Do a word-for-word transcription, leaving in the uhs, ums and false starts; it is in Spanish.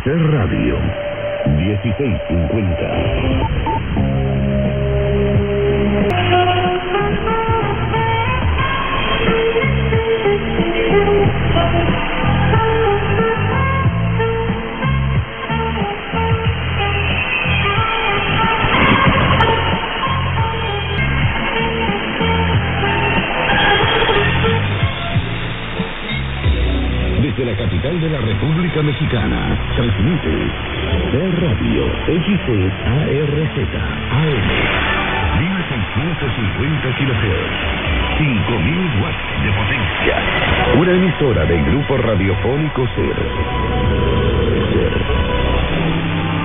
Ser Radio, dieciséis cincuenta. Desde la capital de la República Mexicana, transmite Ser Radio, X C A R Z A M, mil seiscientos cincuenta kilohertz, cinco mil watts de potencia. Una emisora del grupo radiofónico Ser. Ser.